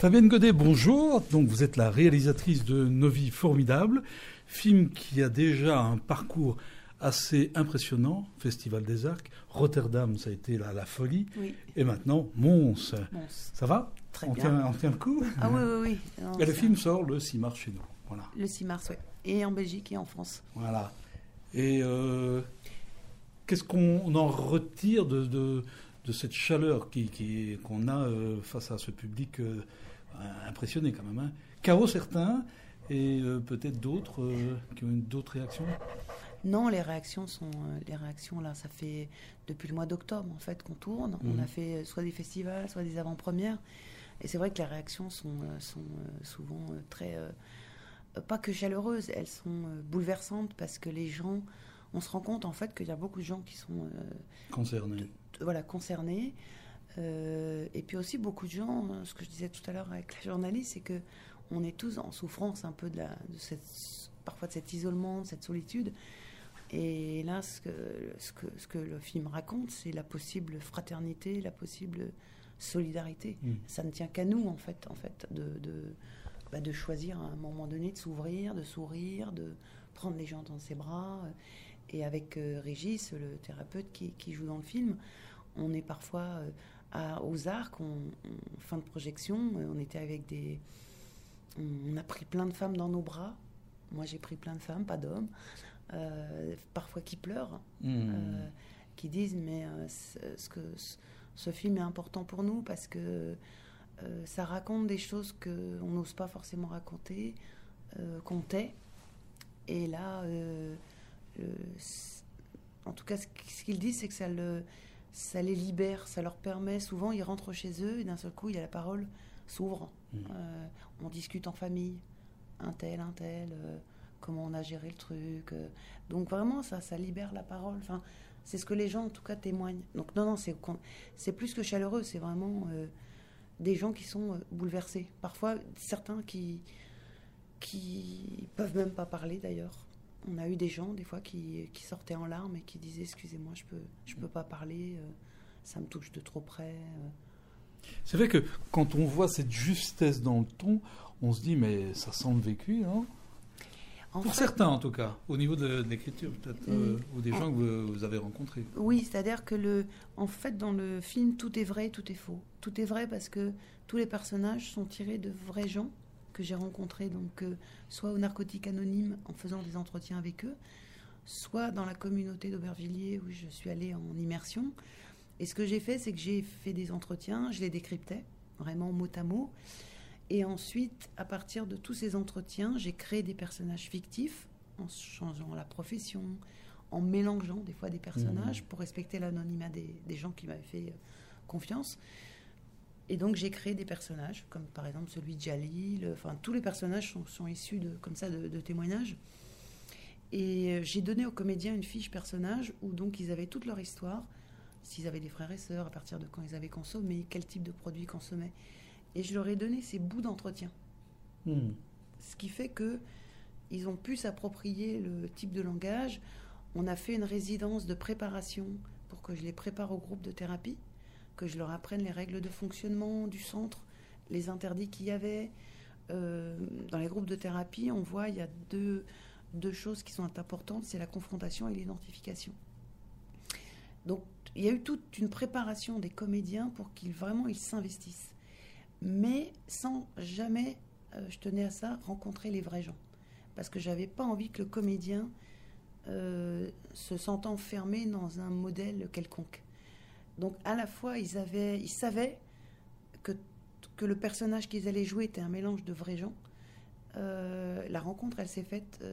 Fabienne Godet, bonjour. Donc vous êtes la réalisatrice de Nos vies formidables, film qui a déjà un parcours assez impressionnant. Festival des Arcs, Rotterdam, ça a été la folie. Oui. Et maintenant, Mons. Ça va? Très on bien. On tient le coup? Ah oui. Non, et le film sort le 6 mars chez nous. Voilà. Le 6 mars, oui. Et en Belgique et en France. Voilà. Et qu'est-ce qu'on en retire de cette chaleur qu'on a face à ce public impressionné quand même, hein. Chaos certains et peut-être d'autres qui ont d'autres réactions. Non, les réactions là, ça fait depuis le mois d'octobre en fait qu'on tourne. On a fait soit des festivals, soit des avant-premières, et c'est vrai que les réactions sont souvent très pas que chaleureuses, elles sont bouleversantes parce que les gens, on se rend compte en fait qu'il y a beaucoup de gens qui sont concernés. Et puis aussi beaucoup de gens, ce que je disais tout à l'heure avec la journaliste, c'est que on est tous en souffrance un peu parfois de cet isolement, de cette solitude. Et là, ce que le film raconte, c'est la possible fraternité, la possible solidarité. Ça ne tient qu'à nous en fait de choisir à un moment donné de s'ouvrir, de sourire, de prendre les gens dans ses bras. Et avec Régis, le thérapeute qui joue dans le film, on est parfois aux Arcs, fin de projection, on était avec on a pris plein de femmes dans nos bras. Moi, j'ai pris plein de femmes, pas d'hommes, parfois qui pleurent, qui disent mais ce film est important pour nous parce que ça raconte des choses qu'on n'ose pas forcément raconter, qu'on tait. Et là, en tout cas, ce qu'ils disent, c'est que ça les libère, ça leur permet, souvent ils rentrent chez eux et d'un seul coup la parole s'ouvre. On discute en famille, un tel, comment on a géré le truc, donc vraiment ça libère la parole, enfin, c'est ce que les gens en tout cas témoignent. Donc non, c'est plus que chaleureux, c'est vraiment des gens qui sont bouleversés, parfois certains qui peuvent même pas parler d'ailleurs. On a eu des gens, des fois, qui sortaient en larmes et qui disaient « Excusez-moi, je peux pas parler, ça me touche de trop près. » C'est vrai que quand on voit cette justesse dans le ton, on se dit « Mais ça sent le vécu, hein ?» Pour certains, en tout cas, au niveau de l'écriture, peut-être, ou des gens que vous avez rencontrés. Oui, c'est-à-dire que, en fait, dans le film, tout est vrai, tout est faux. Tout est vrai parce que tous les personnages sont tirés de vrais gens que j'ai rencontrés, donc soit aux Narcotiques Anonymes en faisant des entretiens avec eux, soit dans la communauté d'Aubervilliers où je suis allée en immersion. Et ce que j'ai fait, c'est que j'ai fait des entretiens, je les décryptais, vraiment mot à mot. Et ensuite, à partir de tous ces entretiens, j'ai créé des personnages fictifs en changeant la profession, en mélangeant des fois des personnages pour respecter l'anonymat des gens qui m'avaient fait confiance. Et donc j'ai créé des personnages, comme par exemple celui de Jalil, enfin tous les personnages sont issus de témoignages. Et j'ai donné aux comédiens une fiche personnage où donc ils avaient toute leur histoire, s'ils avaient des frères et sœurs, à partir de quand ils avaient consommé, quel type de produit ils consommaient. Et je leur ai donné ces bouts d'entretien. Ce qui fait qu'ils ont pu s'approprier le type de langage. On a fait une résidence de préparation pour que je les prépare au groupe de thérapie, que je leur apprenne les règles de fonctionnement du centre, les interdits qu'il y avait. Dans les groupes de thérapie, on voit il y a deux choses qui sont importantes, c'est la confrontation et l'identification. Donc, il y a eu toute une préparation des comédiens pour qu'ils s'investissent. Mais sans jamais, je tenais à ça, rencontrer les vrais gens. Parce que je n'avais pas envie que le comédien se sente enfermé dans un modèle quelconque. Donc, à la fois, ils savaient que le personnage qu'ils allaient jouer était un mélange de vrais gens. La rencontre, elle s'est faite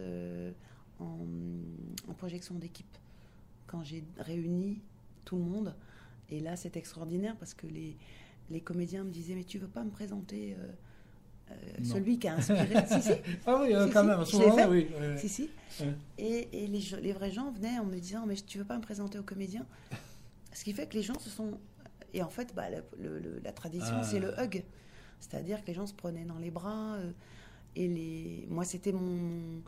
en projection d'équipe. Quand j'ai réuni tout le monde. Et là, c'est extraordinaire parce que les comédiens me disaient « Mais tu veux pas me présenter celui qui a inspiré ?» Si. Ah oui, si, quand si, même, à ce moment-là, oui. Si. Ouais. Et les vrais gens venaient en me disant « Mais tu veux pas me présenter aux comédiens ?» Ce qui fait que les gens se sont... Et en fait, la tradition, c'est le hug. C'est-à-dire que les gens se prenaient dans les bras. Moi, c'était mon...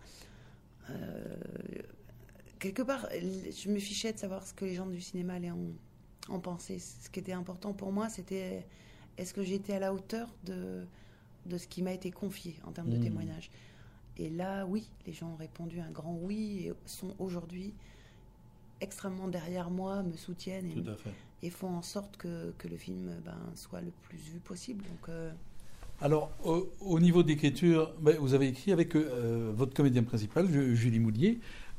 quelque part, je me fichais de savoir ce que les gens du cinéma allaient en penser. Ce qui était important pour moi, c'était est-ce que j'étais à la hauteur de ce qui m'a été confié en termes de témoignages. Et là, oui, les gens ont répondu un grand oui et sont aujourd'hui extrêmement derrière moi, me soutiennent et font en sorte que le film soit le plus vu possible. Donc, alors, au niveau d'écriture, vous avez écrit avec votre comédienne principale, Julie Moulier.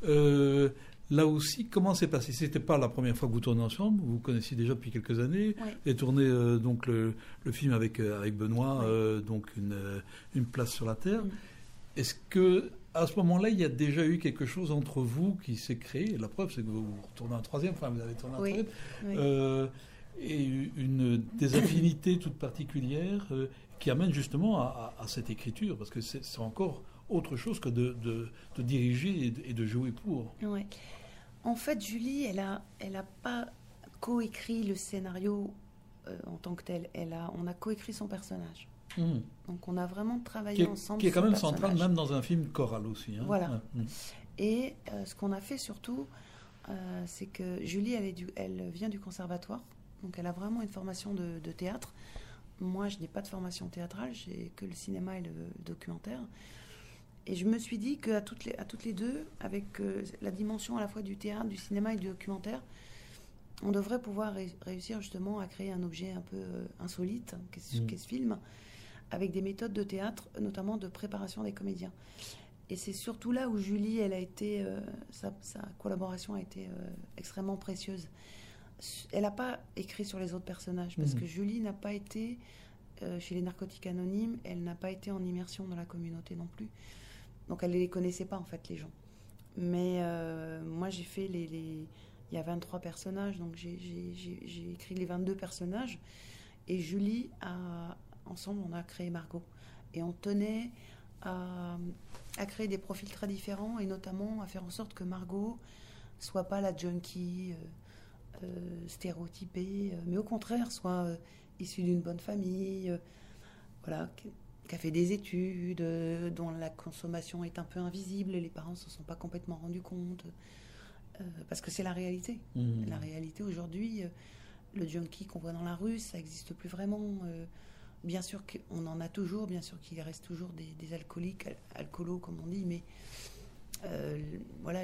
Là aussi, comment c'est passé? C'était pas la première fois que vous tournez ensemble, vous vous connaissiez déjà depuis quelques années. Oui. Vous avez tourné donc le film avec Benoît, donc une place sur la Terre. Est-ce que à ce moment-là, il y a déjà eu quelque chose entre vous qui s'est créé? La preuve, c'est que vous retournez un troisième, enfin vous avez tourné un troisième. Oui. Et des affinités toutes particulières qui amènent justement à cette écriture, parce que c'est encore autre chose que de diriger et de jouer pour. Ouais. En fait, Julie, elle a pas coécrit le scénario en tant que tel. On a coécrit son personnage. Donc on a vraiment travaillé ensemble. Qui est quand même central, même dans un film choral aussi. Hein. Voilà. Et ce qu'on a fait surtout, c'est que Julie, elle vient du conservatoire. Donc elle a vraiment une formation de théâtre. Moi, je n'ai pas de formation théâtrale, j'ai que le cinéma et le documentaire. Et je me suis dit qu'à toutes les deux, avec la dimension à la fois du théâtre, du cinéma et du documentaire, on devrait pouvoir réussir justement à créer un objet un peu insolite, qu'est ce film, avec des méthodes de théâtre, notamment de préparation des comédiens. Et c'est surtout là où Julie, elle a été, sa collaboration a été extrêmement précieuse. Elle n'a pas écrit sur les autres personnages, parce que Julie n'a pas été chez les Narcotiques Anonymes, elle n'a pas été en immersion dans la communauté non plus. Donc elle ne les connaissait pas en fait, les gens. Mais moi j'ai fait il y a 23 personnages, donc j'ai écrit les 22 personnages. Et Julie, ensemble on a créé Margot. Et on tenait à créer des profils très différents, et notamment à faire en sorte que Margot soit pas la junkie stéréotypée, mais au contraire soit issue d'une bonne famille, voilà, qui a fait des études, dont la consommation est un peu invisible, et les parents ne se sont pas complètement rendus compte, parce que c'est la réalité. La réalité aujourd'hui, le junkie qu'on voit dans la rue, ça n'existe plus vraiment. Bien sûr qu'on en a toujours, bien sûr qu'il reste toujours des alcooliques, alcoolos comme on dit, mais voilà,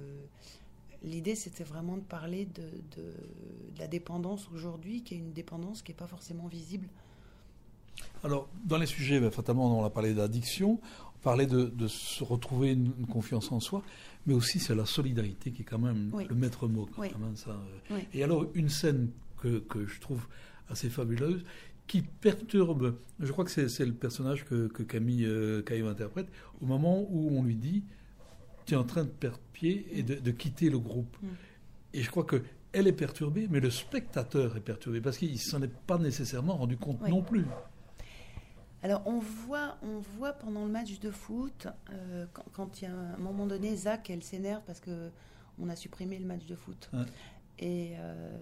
l'idée c'était vraiment de parler de la dépendance aujourd'hui, qui est une dépendance qui n'est pas forcément visible. Alors, dans les sujets, fatalement, on a parlé d'addiction, on parlait de se retrouver une confiance en soi, mais aussi c'est la solidarité qui est quand même le maître mot. Quand même, ça. Et alors, une scène que je trouve assez fabuleuse, qui perturbe, je crois que c'est le personnage que Camille Caillot interprète, au moment où on lui dit « tu es en train de perdre pied et de quitter le groupe ». Et je crois qu'elle est perturbée, mais le spectateur est perturbé, parce qu'il ne s'en est pas nécessairement rendu compte non plus. Alors on voit pendant le match de foot, quand il y a un moment donné, Zach, elle s'énerve parce qu'on a supprimé le match de foot. Et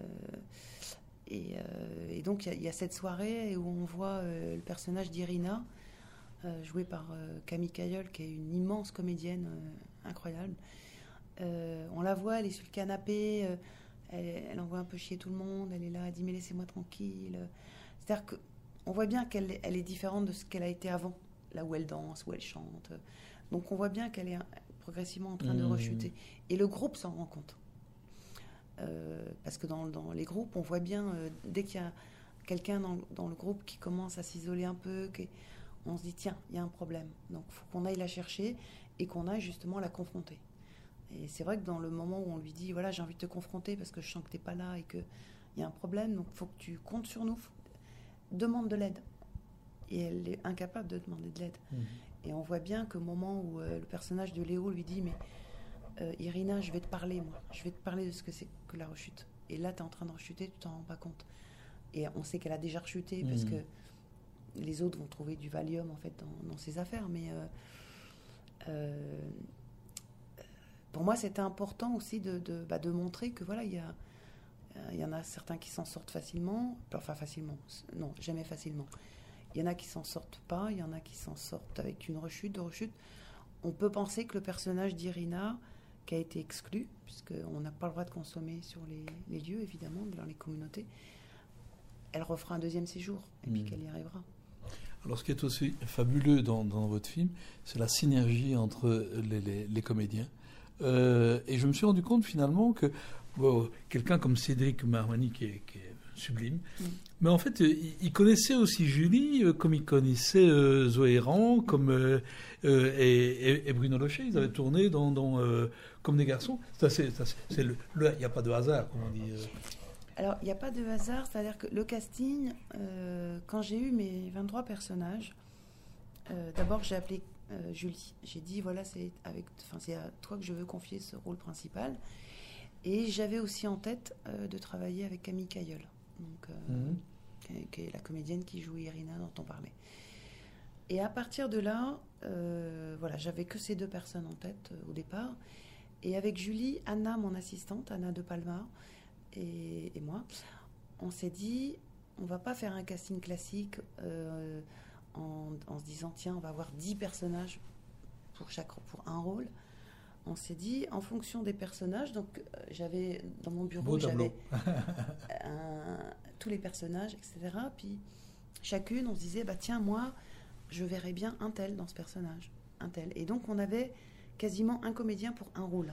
donc il y a cette soirée où on voit le personnage d'Irina, joué par Camille Cailleul, qui est une immense comédienne incroyable. On la voit, elle est sur le canapé, elle envoie un peu chier tout le monde, elle est là, elle dit mais laissez-moi tranquille. C'est-à-dire qu'on voit bien qu'elle est différente de ce qu'elle a été avant, là où elle danse, où elle chante. Donc on voit bien qu'elle est progressivement en train de rechuter. Et le groupe s'en rend compte. Parce que dans les groupes, on voit bien, dès qu'il y a quelqu'un dans le groupe qui commence à s'isoler un peu, on se dit, tiens, il y a un problème. Donc il faut qu'on aille la chercher et qu'on aille justement la confronter. Et c'est vrai que dans le moment où on lui dit, voilà, j'ai envie de te confronter parce que je sens que tu n'es pas là et qu'il y a un problème, donc il faut que tu comptes sur nous, demande de l'aide. Et elle est incapable de demander de l'aide. Et on voit bien qu'au moment où le personnage de Léo lui dit, mais Irina, je vais te parler, moi. Je vais te parler de ce que c'est que la rechute. Et là, tu es en train de rechuter, tu t'en rends pas compte. Et on sait qu'elle a déjà rechuté parce que les autres vont trouver du Valium, en fait, dans ses affaires. Mais pour moi, c'était important aussi de montrer que, voilà, il y en a certains qui s'en sortent facilement. Enfin, facilement. Non, jamais facilement. Il y en a qui s'en sortent pas. Il y en a qui s'en sortent avec une rechute, deux rechutes. On peut penser que le personnage d'Irina, qui a été exclu, puisqu'on n'a pas le droit de consommer sur les lieux, évidemment, dans les communautés, elle refera un deuxième séjour, et puis qu'elle y arrivera. Alors, ce qui est aussi fabuleux dans votre film, c'est la synergie entre les comédiens. Et je me suis rendu compte finalement que quelqu'un comme Cédric Marmani, qui est sublime, mais en fait, il connaissait aussi Julie, comme il connaissait Zoé Héran, et Bruno Locher. Ils avaient tourné dans Comme des garçons. Il n'y a pas de hasard, comme on dit. Alors, il n'y a pas de hasard, c'est-à-dire que le casting, quand j'ai eu mes 23 personnages, d'abord j'ai appelé Julie. J'ai dit, voilà, c'est à toi que je veux confier ce rôle principal. Et j'avais aussi en tête de travailler avec Camille Cailleul, qui est la comédienne qui joue Irina dont on parlait. Et à partir de là, j'avais que ces deux personnes en tête au départ. Et avec Julie, Anna, mon assistante, Anna de Palma, et moi, on s'est dit, on va pas faire un casting classique en se disant, tiens, on va avoir 10 personnages pour un rôle. On s'est dit, en fonction des personnages, donc j'avais dans mon bureau, j'avais tous les personnages, etc. Puis chacune, on se disait, tiens, moi, je verrais bien un tel dans ce personnage, un tel. Et donc, on avait quasiment un comédien pour un rôle.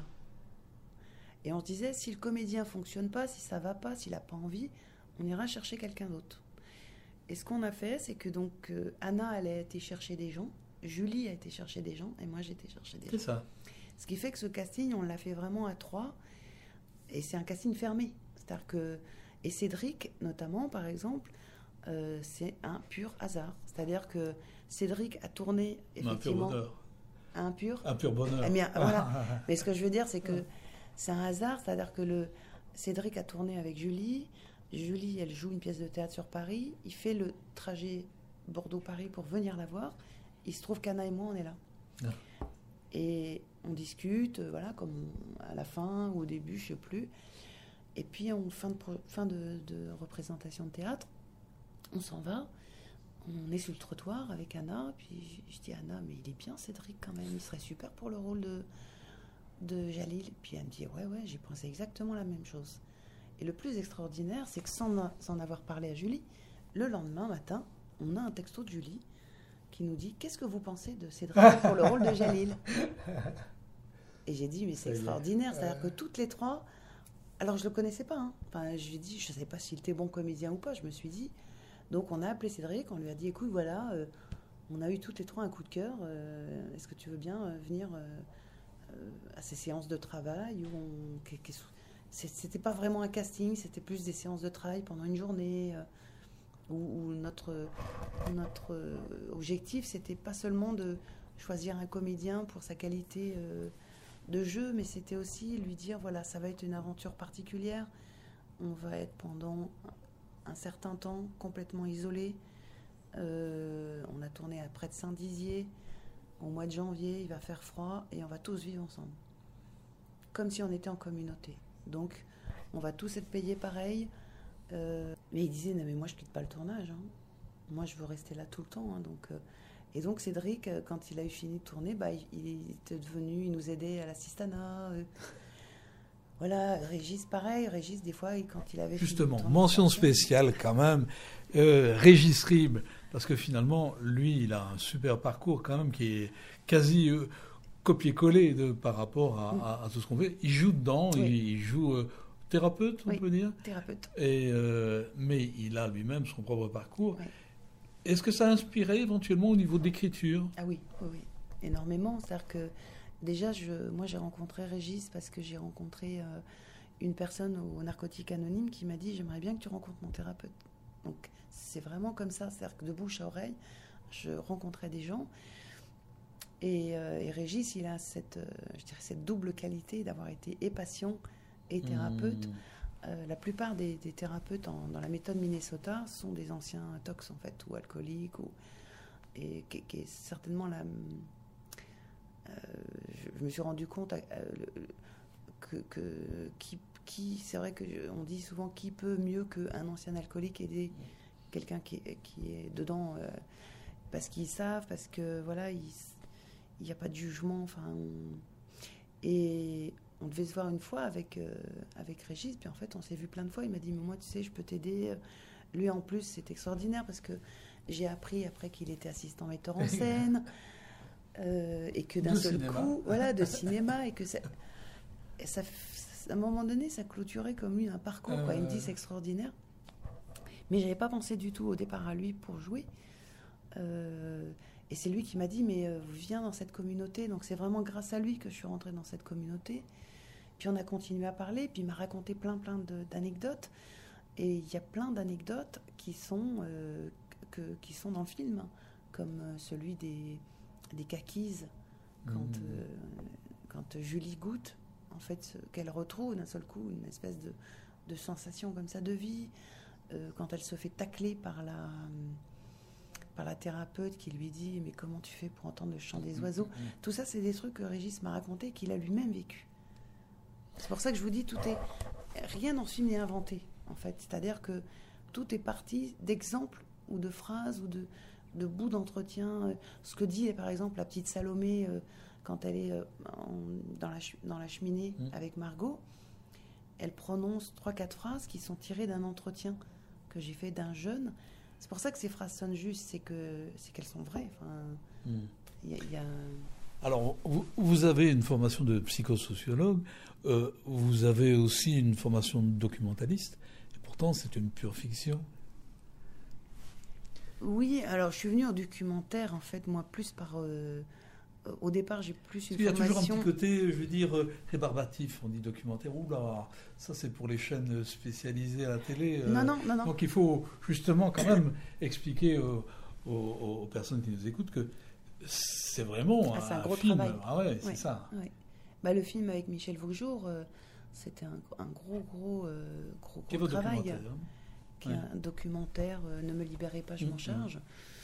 Et on se disait, si le comédien ne fonctionne pas, si ça ne va pas, s'il n'a pas envie, on ira chercher quelqu'un d'autre. Et ce qu'on a fait, c'est que donc Anna, elle a été chercher des gens, Julie a été chercher des gens, et moi, j'ai été chercher des gens. C'est ça. Ce qui fait que ce casting, on l'a fait vraiment à 3, et c'est un casting fermé. C'est-à-dire que... Et Cédric, notamment, par exemple, c'est un pur hasard. C'est-à-dire que Cédric a tourné, effectivement... Un pur bonheur. Eh bien, voilà. Mais ce que je veux dire, c'est que c'est un hasard, c'est-à-dire que Cédric a tourné avec Julie. Julie, elle joue une pièce de théâtre sur Paris. Il fait le trajet Bordeaux-Paris pour venir la voir. Il se trouve qu'Anna et moi, on est là. Et on discute, comme à la fin ou au début, je ne sais plus. Et puis, en fin de représentation de théâtre, on s'en va. On est sur le trottoir avec Anna, puis je dis, Anna, mais il est bien Cédric quand même, il serait super pour le rôle de Jalil. Puis elle me dit, ouais, j'ai pensé exactement la même chose. Et le plus extraordinaire, c'est que sans avoir parlé à Julie, le lendemain matin, on a un texto de Julie qui nous dit, qu'est-ce que vous pensez de Cédric pour le rôle de Jalil? Et j'ai dit, mais c'est extraordinaire, c'est-à-dire que toutes les trois, alors je le connaissais pas, hein. Enfin, je lui ai dit, je ne savais pas s'il était bon comédien ou pas, je me suis dit... Donc on a appelé Cédric, on lui a dit, écoute, voilà, on a eu toutes les trois un coup de cœur, est-ce que tu veux bien venir à ces séances de travail c'était pas vraiment un casting, c'était plus des séances de travail pendant une journée, où notre objectif, c'était pas seulement de choisir un comédien pour sa qualité de jeu, mais c'était aussi lui dire, voilà, ça va être une aventure particulière, on va être pendant... un certain temps complètement isolé. On a tourné à près de Saint-Dizier. Au mois de janvier, il va faire froid et on va tous vivre ensemble. Comme si on était en communauté. Donc, on va tous être payés pareil. Mais il disait, non mais moi je quitte pas le tournage. Hein. Moi je veux rester là tout le temps. Hein. Et donc Cédric, quand il a eu fini de tourner, il était devenu, il nous aidait à l'assistanat. Voilà, Régis, pareil. Régis, des fois, quand il avait... Justement, mention spéciale quand même, Régis Ribes, parce que finalement, lui, il a un super parcours quand même qui est quasi copier-coller par rapport à tout ce qu'on fait. Il joue dedans, il joue thérapeute, on peut dire. Thérapeute. Mais il a lui-même son propre parcours. Oui. Est-ce que ça a inspiré éventuellement au niveau d'écriture? Ah oui, énormément. C'est-à-dire que déjà, moi, j'ai rencontré Régis parce que j'ai rencontré une personne au Narcotique Anonyme qui m'a dit « J'aimerais bien que tu rencontres mon thérapeute ». Donc, c'est vraiment comme ça. C'est-à-dire que de bouche à oreille, je rencontrais des gens. Et Régis, il a cette double qualité d'avoir été et patient et thérapeute. La plupart des thérapeutes dans la méthode Minnesota sont des anciens tox, en fait, ou alcooliques, et qui est certainement la... je me suis rendu compte c'est vrai qu'on dit souvent qui peut mieux qu'un ancien alcoolique aider quelqu'un qui est dedans parce qu'ils savent, parce que voilà, il n'y a pas de jugement, et on devait se voir une fois avec Régis, puis en fait on s'est vu plein de fois. Il m'a dit mais moi tu sais je peux t'aider. Lui en plus c'est extraordinaire parce que j'ai appris après qu'il était assistant metteur en scène, et que d'un seul coup, voilà, de cinéma, et que ça, à un moment donné, ça clôturait comme un parcours, quoi. Il me dit c'est extraordinaire. Mais j'avais pas pensé du tout au départ à lui pour jouer. Et c'est lui qui m'a dit mais viens dans cette communauté. Donc c'est vraiment grâce à lui que je suis rentrée dans cette communauté. Puis on a continué à parler, puis il m'a raconté plein d'anecdotes. Et il y a plein d'anecdotes qui sont dans le film, comme celui des kakis, quand Julie goûte, en fait, qu'elle retrouve d'un seul coup une espèce de sensation comme ça de vie, quand elle se fait tacler par la thérapeute qui lui dit mais comment tu fais pour entendre le chant des oiseaux. Tout ça, c'est des trucs que Régis m'a raconté, qu'il a lui-même vécu. C'est pour ça que je vous dis, rien dans ce film n'est inventé, en fait. C'est-à-dire que tout est parti d'exemples ou de phrases ou de bouts d'entretien. Ce que dit, par exemple, la petite Salomé quand elle est dans la cheminée avec Margot, elle prononce 3-4 phrases qui sont tirées d'un entretien que j'ai fait d'un jeune. C'est pour ça que ces phrases sonnent justes, c'est qu'elles sont vraies. Enfin, y a... Alors, vous avez une formation de psychosociologue, vous avez aussi une formation de documentaliste, et pourtant c'est une pure fiction. Oui, alors je suis venue en documentaire, en fait, moi, plus par... au départ, j'ai plus une formation... Il y a toujours un petit côté, je veux dire, rébarbatif, on dit documentaire. Oula, ça c'est pour les chaînes spécialisées à la télé. Non. Donc il faut justement quand même expliquer aux personnes qui nous écoutent que c'est vraiment c'est un gros film. travail. Ah ouais, c'est ça. Ouais. Bah, le film avec Michel Vaujour, c'était un gros travail. Qui est un documentaire, Ne me libérez pas, je m'en charge.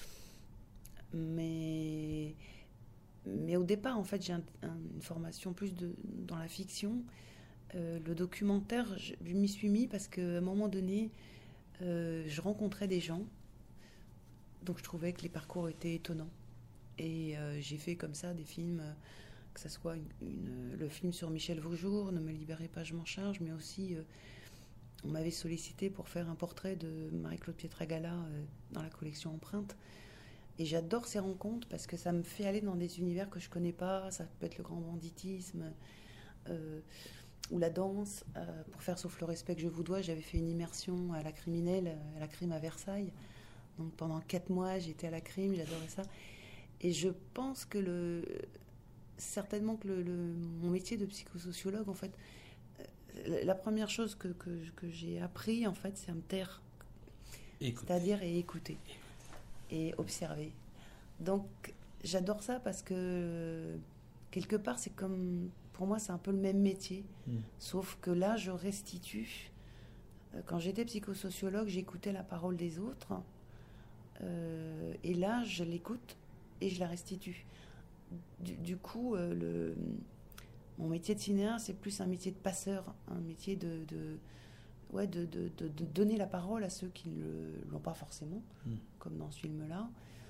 Mais au départ, en fait, j'ai une formation plus dans la fiction. Le documentaire, je m'y suis mis parce qu'à un moment donné, je rencontrais des gens. Donc je trouvais que les parcours étaient étonnants. Et j'ai fait comme ça des films, que ce soit le film sur Michel Vaujour, Ne me libérez pas, je m'en charge, mais aussi on m'avait sollicité pour faire un portrait de Marie-Claude Pietragala dans la collection Empreinte. Et j'adore ces rencontres parce que ça me fait aller dans des univers que je connais pas. Ça peut être le grand banditisme ou la danse. Pour faire Sauf le respect que je vous dois, j'avais fait une immersion à la criminelle, à la crime à Versailles. Donc pendant 4 mois, j'étais à la crime, j'adorais ça. Et je pense que certainement que mon métier de psychosociologue, en fait, la première chose que j'ai appris, en fait, c'est à me taire. C'est-à-dire écouter. Et observer. Donc, j'adore ça parce que, quelque part, c'est comme... Pour moi, c'est un peu le même métier. Sauf que là, je restitue. Quand j'étais psychosociologue, j'écoutais la parole des autres. Et là, je l'écoute et je la restitue. Du coup, mon métier de cinéaste, c'est plus un métier de passeur, un métier de donner la parole à ceux qui ne l'ont pas forcément, comme dans ce film-là.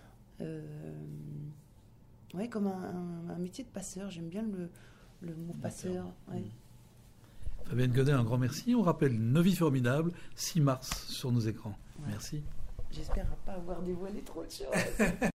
Comme un métier de passeur. J'aime bien le mot passeur. Ouais. Fabienne Godet, un grand merci. On rappelle Nos vies formidables, 6 mars sur nos écrans. Ouais. Merci. J'espère pas avoir dévoilé trop de choses.